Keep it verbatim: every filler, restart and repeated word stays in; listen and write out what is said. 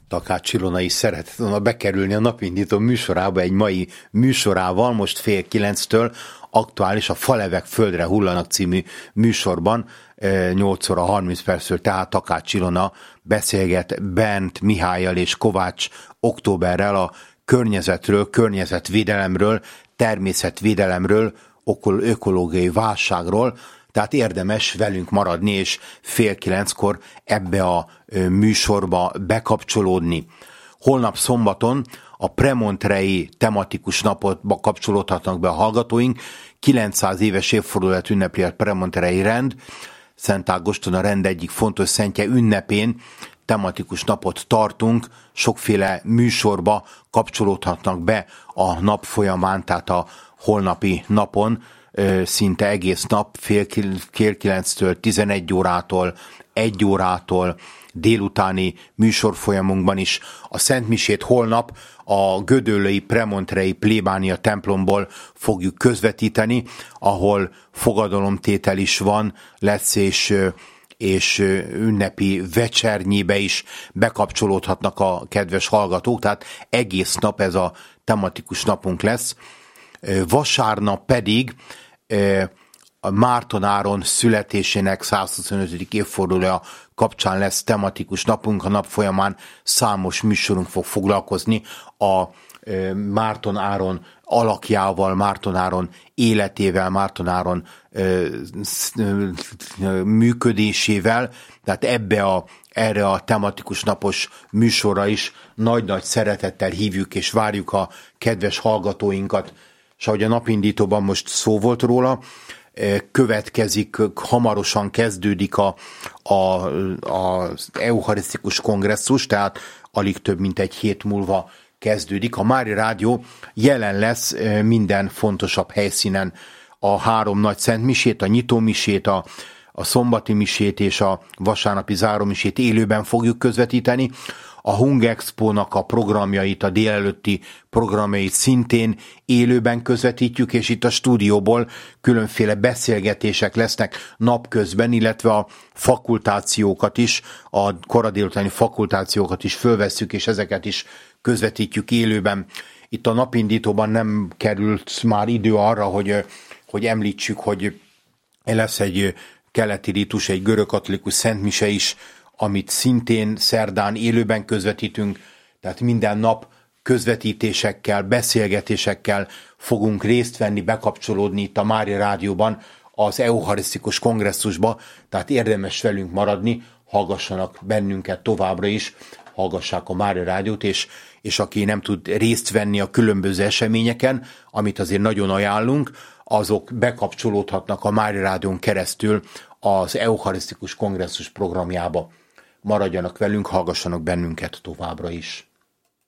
Takács Ilona is szeretett volna bekerülni a Napindító műsorába egy mai műsorával, most fél kilenctől aktuális a Falevek földre hullanak című műsorban, nyolc óra harminc perctől, tehát Takács Ilona beszélget Bent Mihályal és Kovács Októberrel a környezetről, környezetvédelemről, természetvédelemről, ökológiai válságról, tehát érdemes velünk maradni, és fél kilenckor ebbe a műsorba bekapcsolódni. Holnap szombaton a Premontrei tematikus napotba kapcsolódhatnak be a hallgatóink. kilencszáz éves évfordulat ünnepli a Premontrei rend. Szent Ágoston a rend egyik fontos szentje ünnepén tematikus napot tartunk, sokféle műsorba kapcsolódhatnak be a nap folyamán, tehát a holnapi napon, szinte egész nap, fél kilenctől, tizenegy órától, egy órától, délutáni műsorfolyamunkban is. A Szentmisét holnap a gödöllői Premontrei plébánia templomból fogjuk közvetíteni, ahol fogadalomtétel is van, lesz, és, és ünnepi vecsernyébe is bekapcsolódhatnak a kedves hallgatók, tehát egész nap ez a tematikus napunk lesz. Vasárnap pedig a Márton Áron születésének százhuszonötödik évfordulója kapcsán lesz tematikus napunk. A nap folyamán számos műsorunk fog foglalkozni a Márton Áron alakjával, Márton Áron életével, Márton Áron működésével, tehát ebbe a, erre a tematikus napos műsorra is nagy-nagy szeretettel hívjuk és várjuk a kedves hallgatóinkat. És ahogy a Napindítóban most szó volt róla, következik, hamarosan kezdődik a, a, az eucharisztikus kongresszus, tehát alig több mint egy hét múlva kezdődik. A Mária Rádió jelen lesz minden fontosabb helyszínen, a három nagy szentmisét, a nyitómisét, a, a szombati misét és a vasárnapi zárómisét élőben fogjuk közvetíteni. A Hungexpo-nak a programjait, a délelőtti programjait szintén élőben közvetítjük, és itt a stúdióból különféle beszélgetések lesznek napközben, illetve a fakultációkat is, a kora délutáni fakultációkat is fölvesszük, és ezeket is közvetítjük élőben. Itt a Napindítóban nem került már idő arra, hogy, hogy említsük, hogy lesz egy keleti ritus, egy görögkatolikus szentmise is, amit szintén szerdán élőben közvetítünk, tehát minden nap közvetítésekkel, beszélgetésekkel fogunk részt venni, bekapcsolódni itt a Mária Rádióban az eucharisztikus kongresszusba, tehát érdemes velünk maradni, hallgassanak bennünket továbbra is, hallgassák a Mária Rádiót, és, és aki nem tud részt venni a különböző eseményeken, amit azért nagyon ajánlunk, azok bekapcsolódhatnak a Mária Rádión keresztül az eucharisztikus kongresszus programjába. Maradjanak velünk, hallgassanak bennünket továbbra is.